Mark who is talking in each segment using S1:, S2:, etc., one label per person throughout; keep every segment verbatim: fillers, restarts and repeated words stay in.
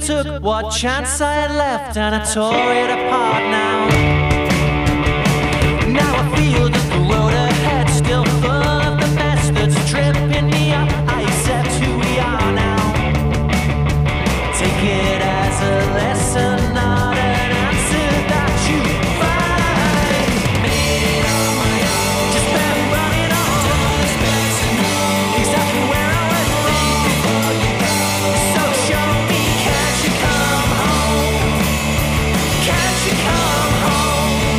S1: took what chance I had left, and I tore it apart now. Now I feel that the road ahead still full of the mess that's tripping me up. I accept who we are now. Take it as a lesson, not an answer that you find. Made it on my own, just been running on. Exactly where I went wrong before you go. So show me, can't you come home? Can't you come home?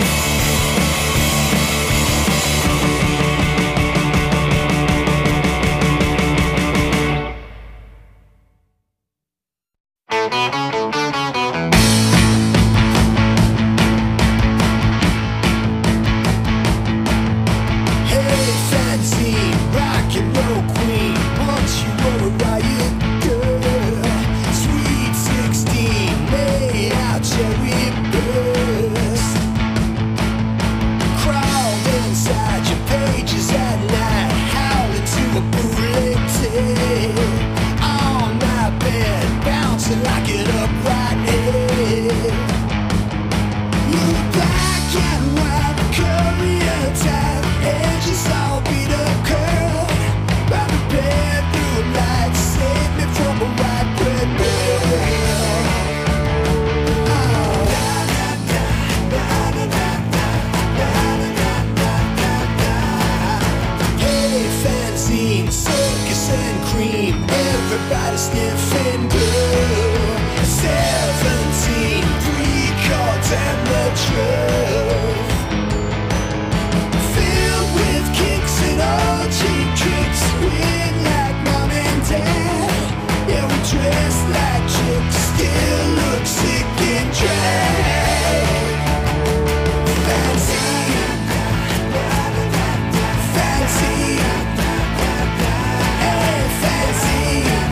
S2: Hey, fancy rock and roll queen, once you were a riot girl. Sweet sixteen, made out cherry burst. Crawled inside your pages at night, howling to a bootleg tape. On my bed, bouncing like an upright head. You black and white courier type, edges all beat up curl. By the bedroom light, save me from a white bread girl. Oh, da da da da da da da da da da. Hey, fanzine, circus and cream, everybody sniffing girl. Seventeen, three chords and the truth. Filled with kicks and all cheap tricks, swing like mom and dad. Yeah, we dress like chicks, still look sick and drag. Fancy, fancy, hey, fancy,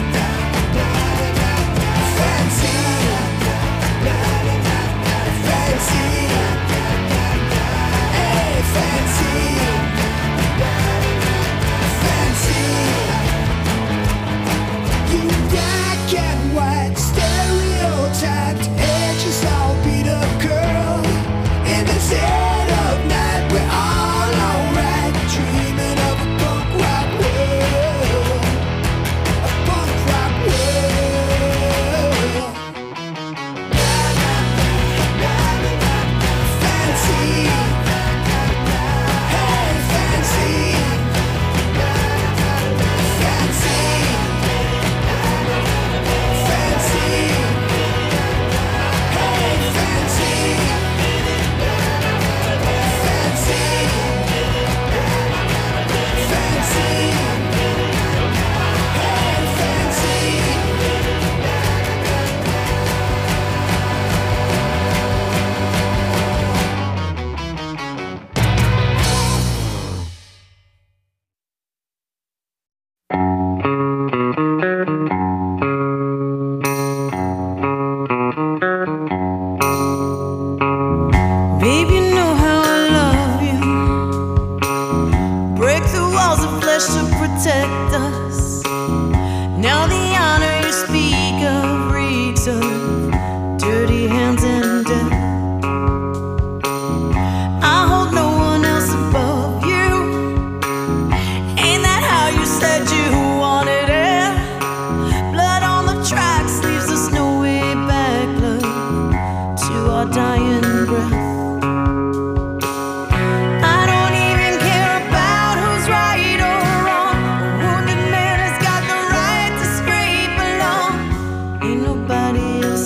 S2: fancy, fancy, hey, fancy, fancy. You black and white, stereotyped, edges all beat up, girl. In the dead of night, we're all alright, dreaming of a punk rock world, a punk rock world. Fancy, hey, fancy, fancy, fancy, hey, fancy, fancy, fancy, hey, fancy.
S3: Baby, you know how I love you. Break the walls of flesh to protect us. Now the honor you speak of reeks of dirty hands and death. I hold no one else above you. Ain't that how you said you wanted it? Blood on the tracks leaves us no way back, love, to our dying breath. I don't even care about who's right or wrong. A wounded man has got the right to scrape along. Ain't nobody else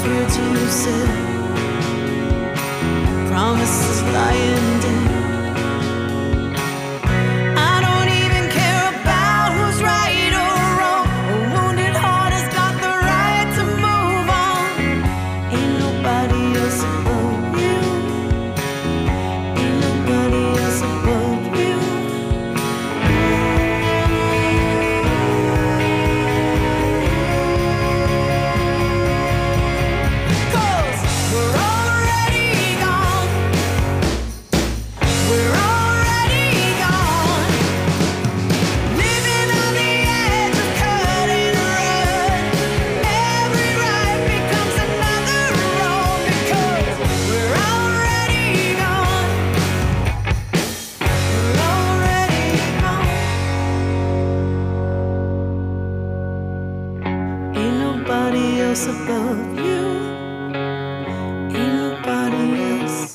S3: last words you said, promises lying dead. I don't even care about who's right or wrong. A wounded heart has got the right to move on. Ain't nobody else above you. Ain't nobody else above you. Cause we're already gone. We're already gone. Living on the edge of cut and run. Every right becomes another wrong. Because we're already gone. We're already gone. Ain't nobody else above you. Ain't nobody else.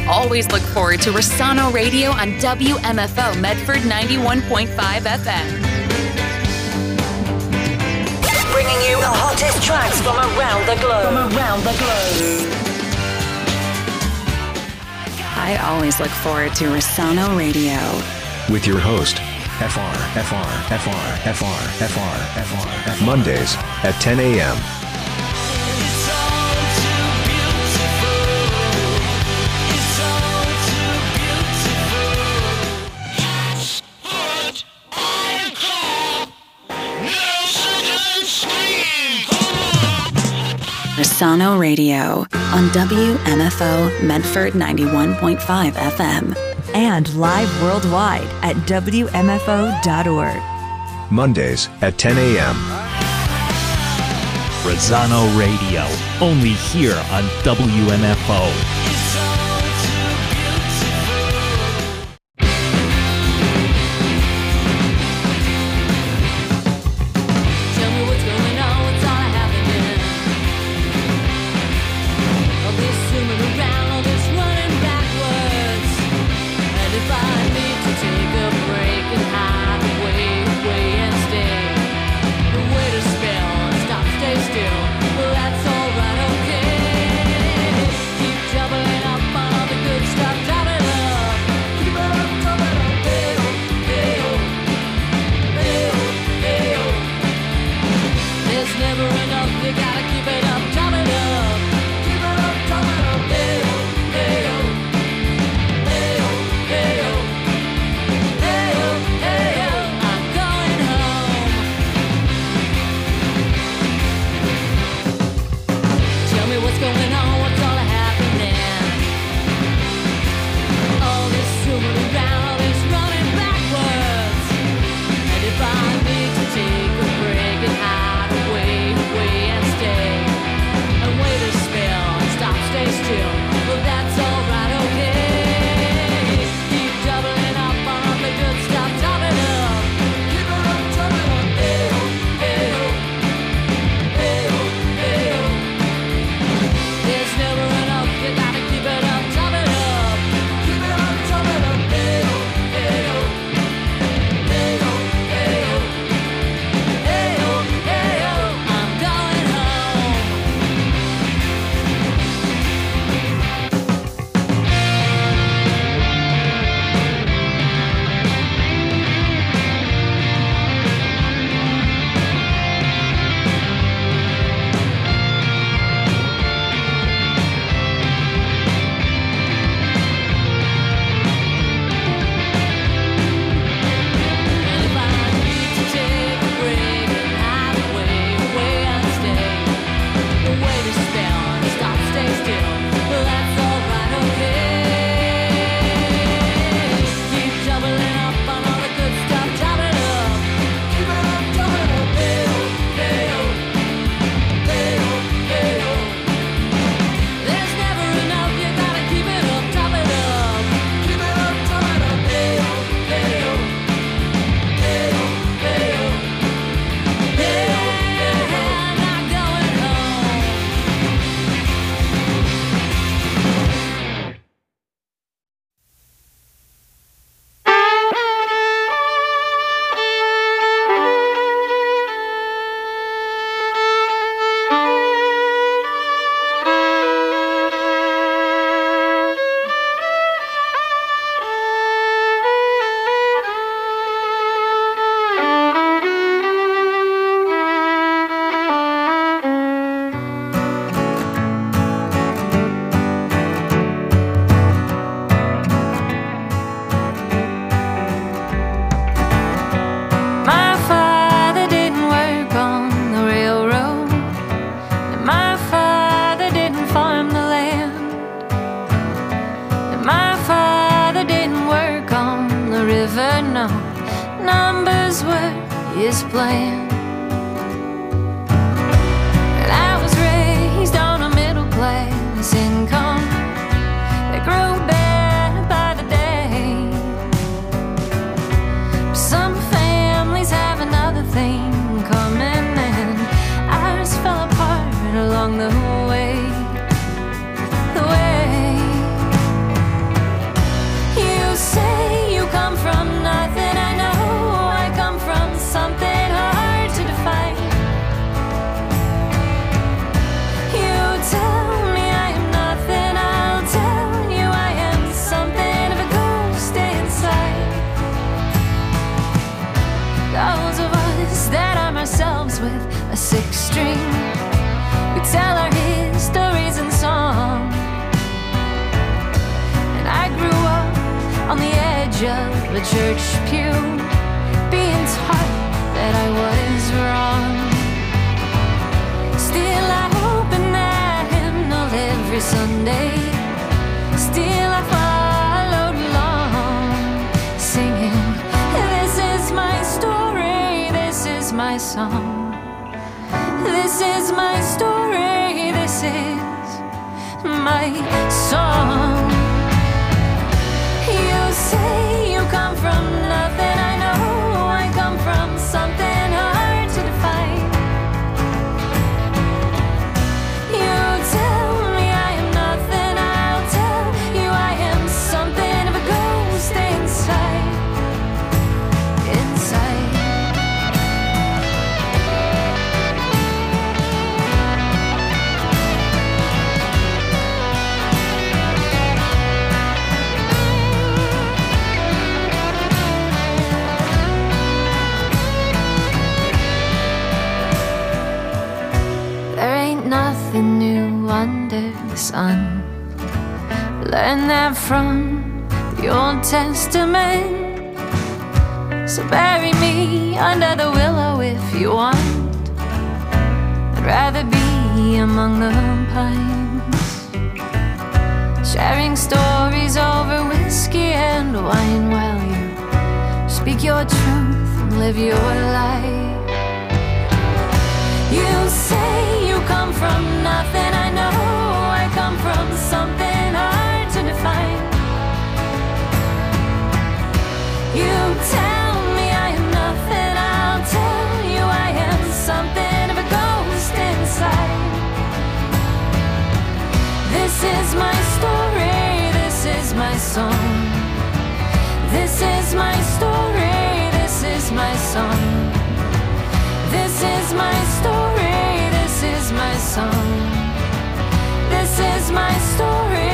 S4: always look forward to Rosano Radio on W M F O Medford ninety-one point five F M.
S5: Bringing you the hottest tracks from around the globe. From around the globe.
S4: I always look forward to Rosano Radio.
S6: With your host, F R, F R, F R, F R, F R, F R, F R. Mondays at ten a.m.
S4: Rosano Radio on W M F O Medford ninety-one point five F M.
S7: And live worldwide at W M F O dot org.
S6: Mondays at ten a.m.
S8: Rosano Radio, only here on W M F O.
S9: His plan. And I was raised on a middle class income that grew better by the day. Some families have another thing coming, and ours fell apart along the way. The way on the edge of a church pew, being taught that I was wrong. Still I open that hymnal every Sunday. Still I followed along, singing, this is my story, this is my song. This is my story, this is my song. You say you come from nothing, I know I come from something hard to define. You tell me I am nothing, I'll tell you I am something of a ghost inside, inside. Nothing new under the sun. Learn that from the Old Testament. So bury me under the willow if you want. I'd rather be among the pines, sharing stories over whiskey and wine while you speak your truth and live your life. You say you come from nothing, I know I come from something hard to define. You tell me I am nothing, I'll tell you I am something of a ghost inside. This is my story, this is my song. This is my story, this is my song. This is my story, this is my song. This is my story.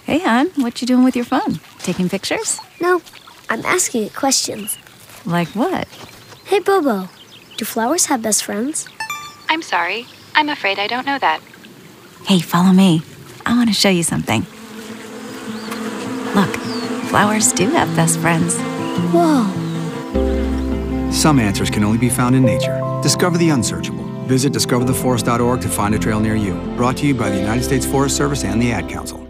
S7: Hey, hon, what you doing with your phone? Taking pictures?
S10: No, I'm asking it questions.
S7: Like what?
S10: Hey, Bobo, do flowers have best friends?
S11: I'm sorry. I'm afraid I don't know that.
S7: Hey, follow me. I want to show you something. Look, flowers do have best friends.
S10: Whoa.
S12: Some answers can only be found in nature. Discover the unsearchable. Visit discover the forest dot org to find a trail near you. Brought to you by the United States Forest Service and the Ad Council.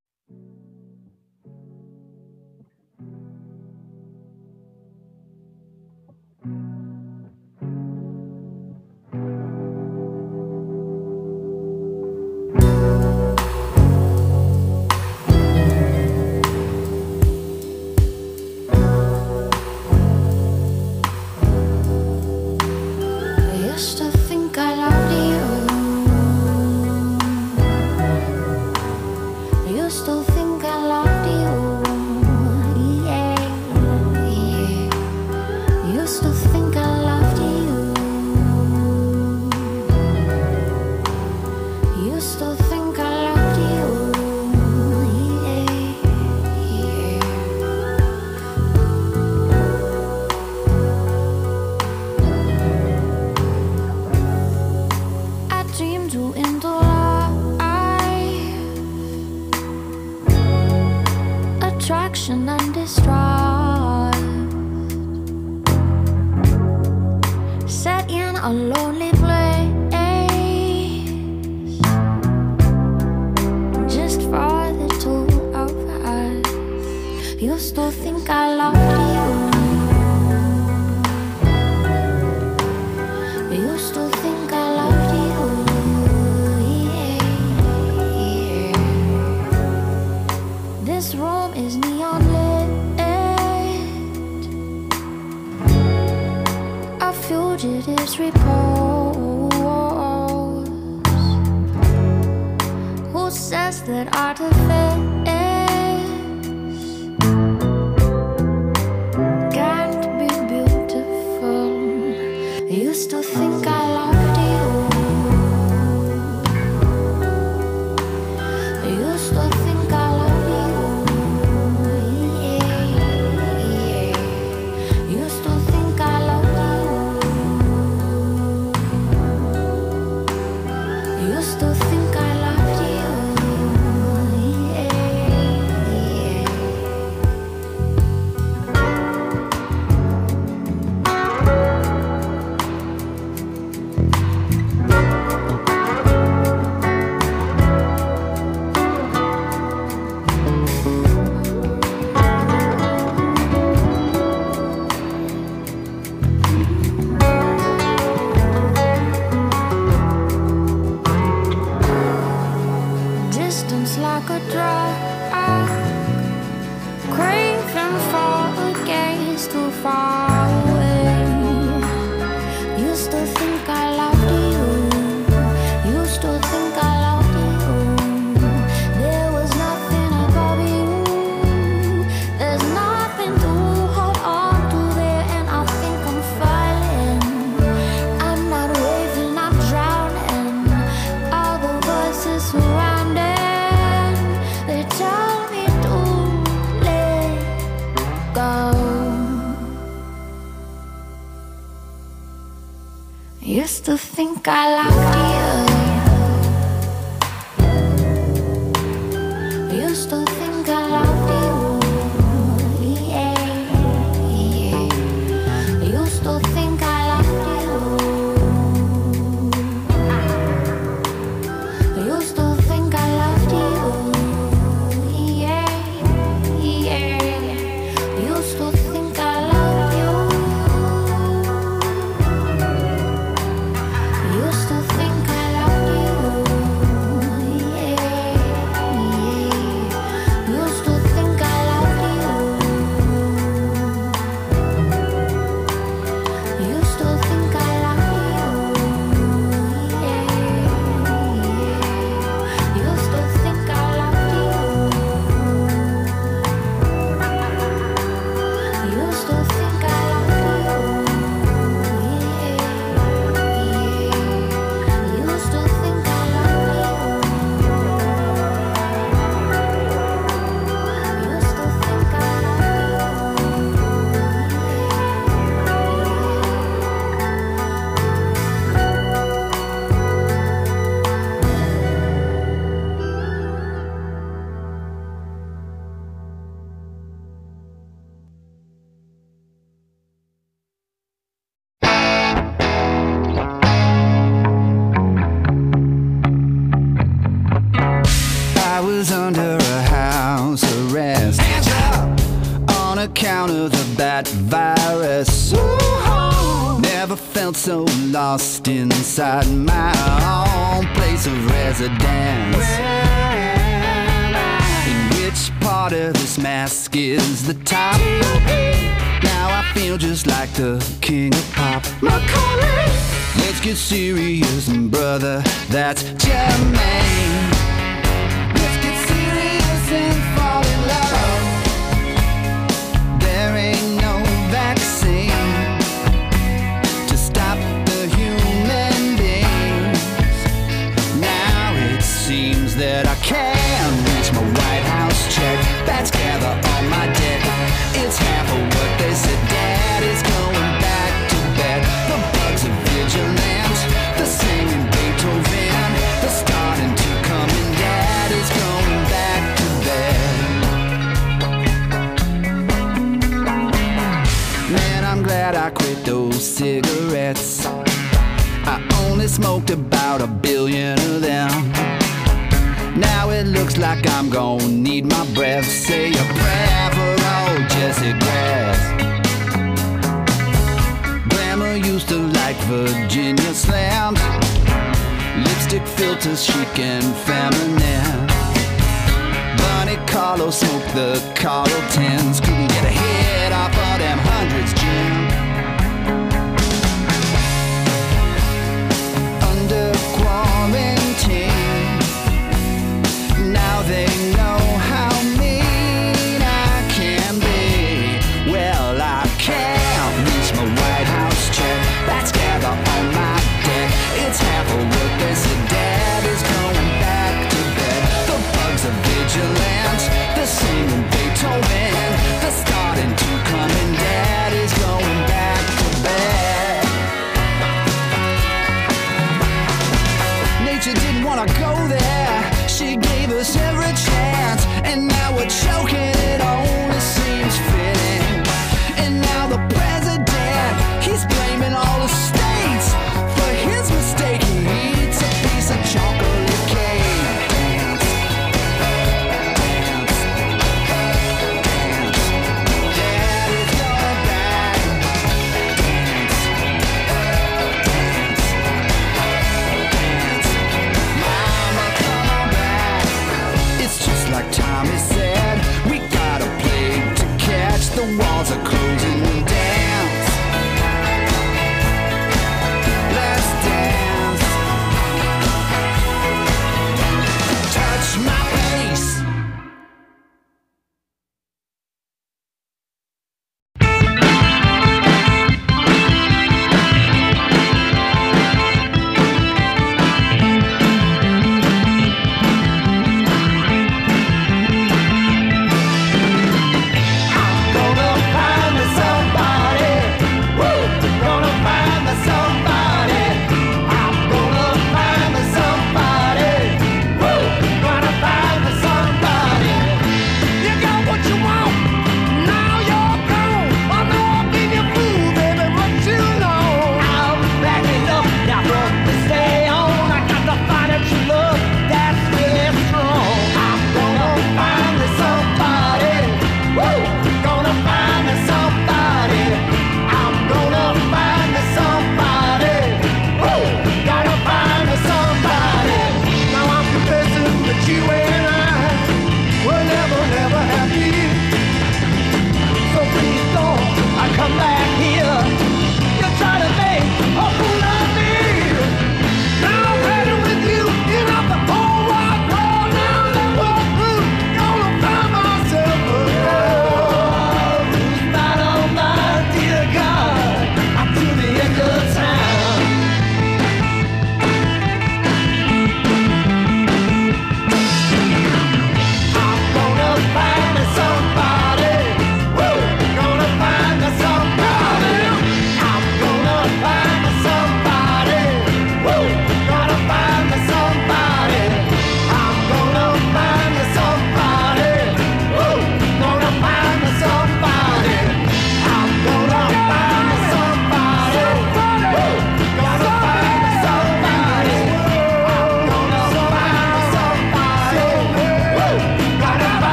S9: Attraction and distrust, set in a lonely place, just for the two of us. Used to think I loved you. Used to think I loved you. Yeah, yeah. This room is neon lit, a fugitive's repose. Who says that artifice can't be beautiful? Used to think I loved you. Used to think I loved you. Used to think I loved you. Distance like a drug, craving for a gaze too far away. Used to think I loved you. Used to think I loved you. There was nothing above you. There's nothing to hold on to there, and I think I'm falling. I'm not waving, I'm drowning. All the voices surrounding, they tell me to let go. Used to think I loved you. Used to think I loved you. Yeah, yeah. Used to think I loved you. Used to think I loved you. Yeah, yeah. Used to think I loved you. Used to think I loved you. Yeah, yeah.
S13: I was under a house arrest on account of the bat virus. Ooh, never felt so lost inside my own place of residence. In which part of this mask is the top? Now I feel just like the king of pop. Macaulay. Let's get serious, brother, that's Jermaine. Let's get serious and fall in love. There ain't no vaccine to stop the human beings. Now it seems that I can reach my White House check. Bats gather on my deck. It's half of what they said. Dad is going back to bed. The bugs are vigilant. The singing Beethoven. The starting to come and Dad is going back to bed. Man, I'm glad I quit those cigarettes. I only smoked about a billion of them. Now it looks like I'm gonna need my breath. Say a prayer for old Jesse Grass. Grandma used to like Virginia slams, lipstick filters chic and feminine. Bunny Carlo smoked the Carlo tens. Couldn't get a hit off of them hundreds, Jim. Under quarantine, now they know how mean I can be. Well, I can't reach my White House check. Bats gather on my deck. It's half of what they said. Dad is going back to bed. The bugs are vigilant. They're singing Beethoven. They're starting to come and Dad is going back to bed. Nature didn't want to go there. She gave us every chance, and now we're choking. It only seems fitting. And now the president, he's blaming all the states for his mistake. He eats a piece of chocolate cake. Dance, dance, dance. Dad is going back. Dance, dance, dance. Mama, come on back. It's just like Tommy said, we got a plague to catch. The walls are closing. Dance, let's dance. Touch my face. Gonna find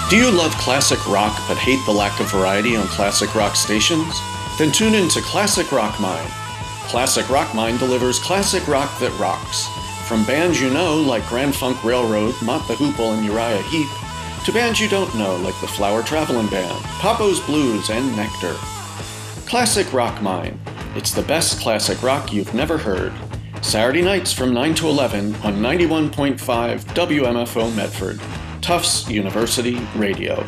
S14: Do you love classic rock but hate the lack of variety on classic rock stations? Then tune in to Classic Rock Mind. Classic Rock Mind delivers classic rock that rocks. From bands you know like Grand Funk Railroad, Mott the Hoople, and Uriah Heep, to bands you don't know like the Flower Traveling Band, Papo's Blues, and Nectar. Classic Rock Mind. It's the best classic rock you've never heard. Saturday nights from nine to eleven on ninety-one point five W M F O Medford. Tufts University Radio.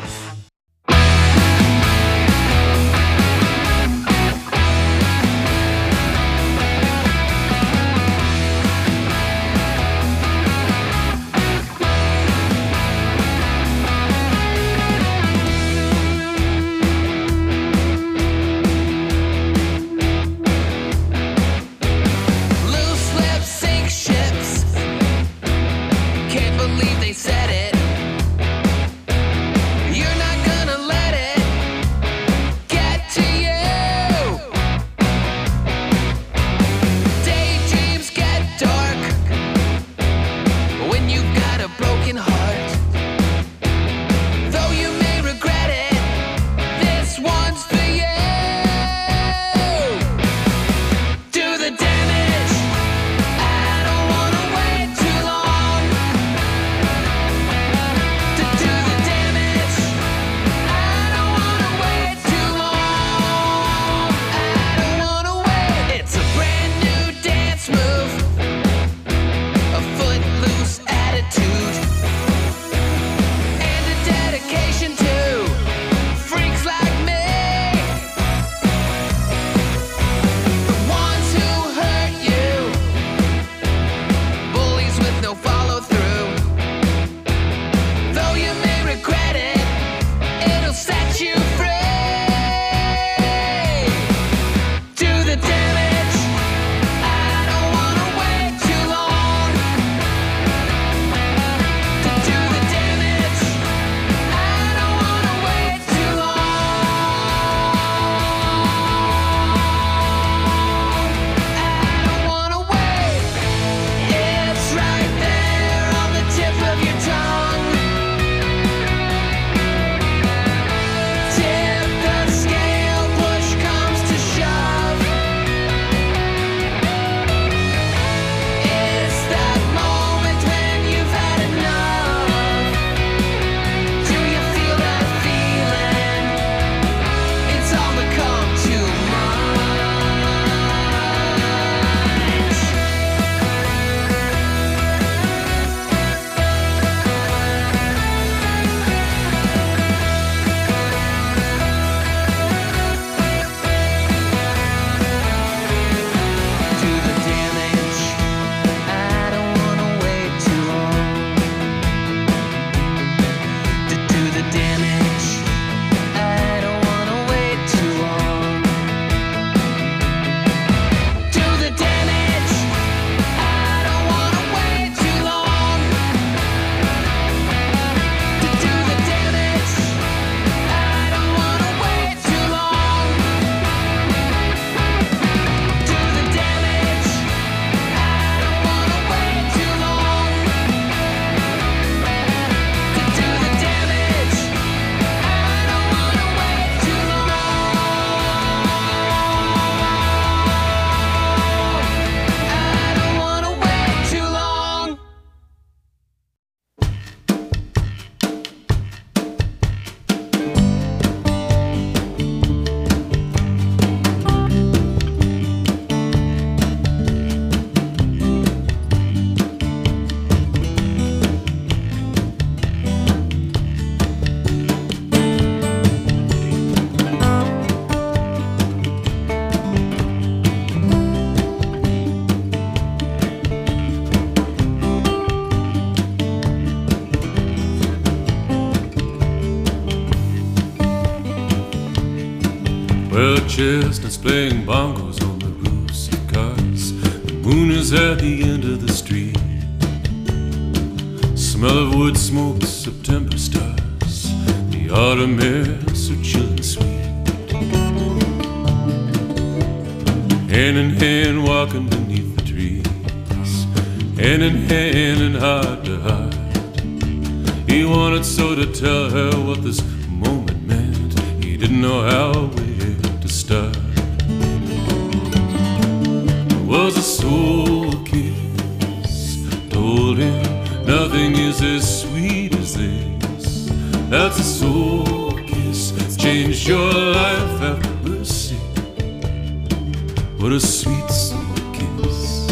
S15: Well, chestnuts playing bongos on the roofs of cars. The moon is at the end of the street. Smell of wood smoke, September stars. The autumn air so chill and sweet. Hand in hand walking beneath the trees. Hand in hand and heart to heart. He wanted so to tell her what this moment meant. He didn't know how where to start. It was a soul kiss, told him nothing is as sweet as this. That's a soul kiss, changed your life, have mercy. What a sweet soul kiss.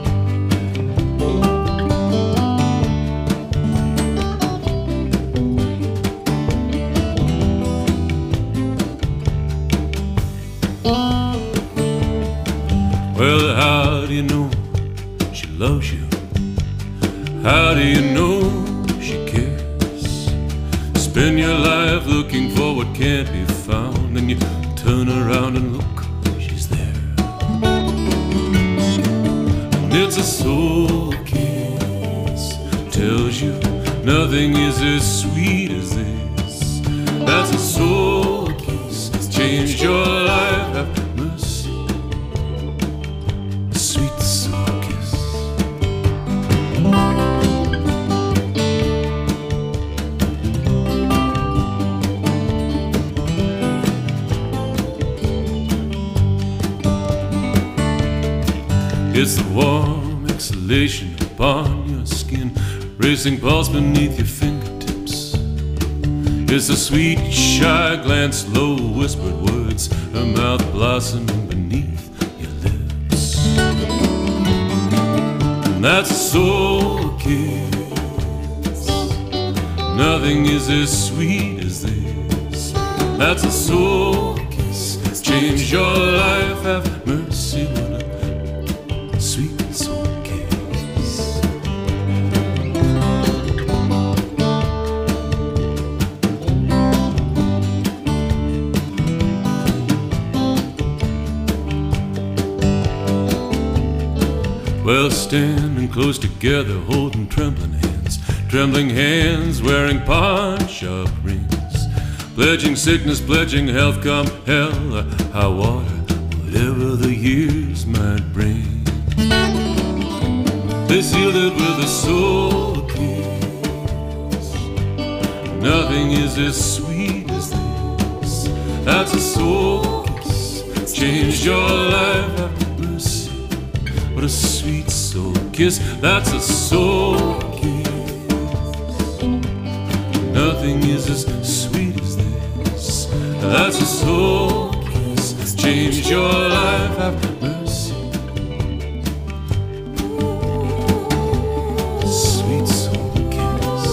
S15: Well, how do you know she loves you? How do you know she cares? Spend your life looking for what can't be found, and you turn around and look, she's there. And it's a soul kiss, tells you nothing is as sweet as this. That's a soul kiss, changed your life, have mercy. A sweet soul kiss. It's the warm exhalation upon your skin, racing pulse beneath your fingertips. It's the sweet, shy glance, low whispered words, her mouth blossoming beneath your lips. And that's a soul kiss. Nothing is as sweet as this. That's a soul kiss. Change your life, have mercy. What a sweet soul kiss. Well, standing close together, holding trembling hands, trembling hands, wearing pawn-shop rings, pledging sickness, pledging health, come hell or high water, whatever the years might bring. They sealed it with a soul kiss. Nothing is as sweet as this. That's a soul kiss. Changed your life, have mercy. What a sweet soul kiss. That's a soul kiss. Nothing is as sweet as this. That's a soul kiss. Changed your life, have mercy. Sweet soul kiss.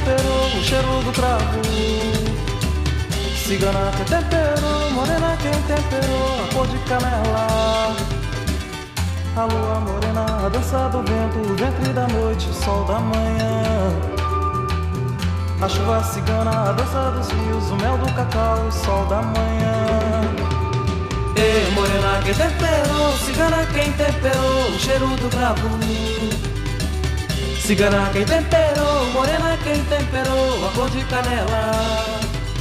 S16: temperou o cheiro do cravo. Cigana quem temperou, morena quem temperou a cor de canela. A lua morena, a dança do vento, o ventre da noite, o sol da manhã. A chuva cigana, a dança dos rios, o mel do cacau, o sol da manhã. Ei, morena quem temperou, cigana quem temperou o cheiro do cravo. Cigana quem temperou, morena quem temperou a cor de canela.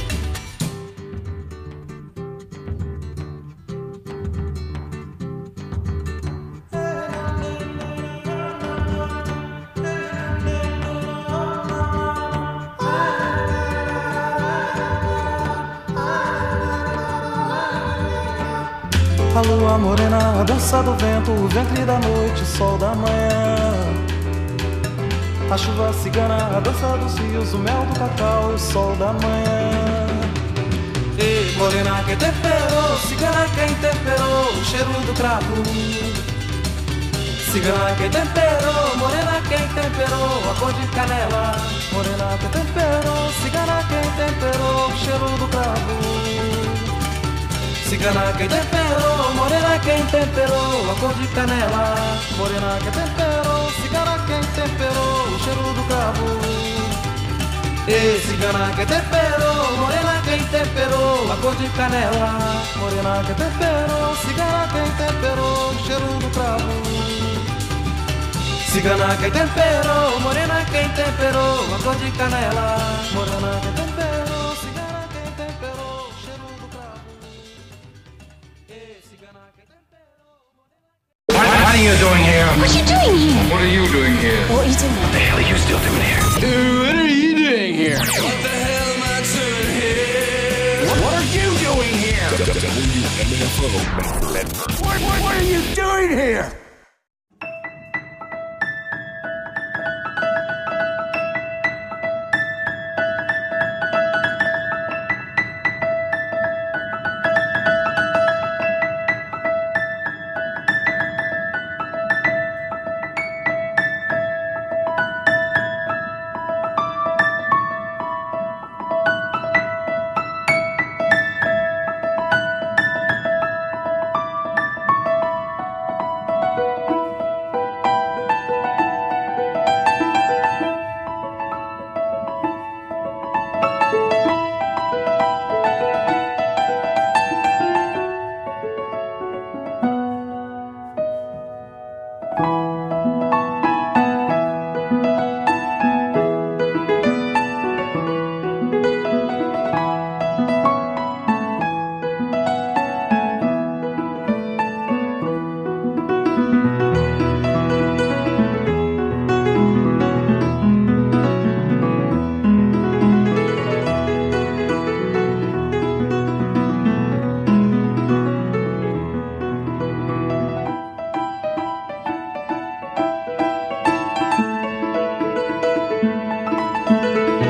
S16: A lua morena, a dança do vento, o ventre da noite, o sol da manhã. A chuva cigana, a dança dos rios, o mel do cacau, o sol da manhã. Ei, morena quem temperou, cigana quem temperou o cheiro do cravo. Cigana quem temperou, morena quem temperou a cor de canela. Morena quem temperou, cigana quem temperou o cheiro do cravo. Cigana quem temperou, morena quem temperou a cor de canela. Morena quem temperou, cigana quem temperou o cheiro do cravo. E cigana quem temperou, morena quem temperou a cor de canela. Morena quem temperou, cigana quem temperou o cheiro do cravo. Cigana quem temperou, morena quem temperou a cor de canela. Morena quem temperou, cigana quem temperou o cheiro do cravo.
S17: What are you doing here?
S10: What are you doing here?
S17: What are you doing here?
S10: What are you doing?
S17: What the hell are you still doing here? Dude, what are you doing here?
S2: What the hell am I doing here?
S17: What are you doing here?
S2: W M F O.
S17: What, what, what are you doing here?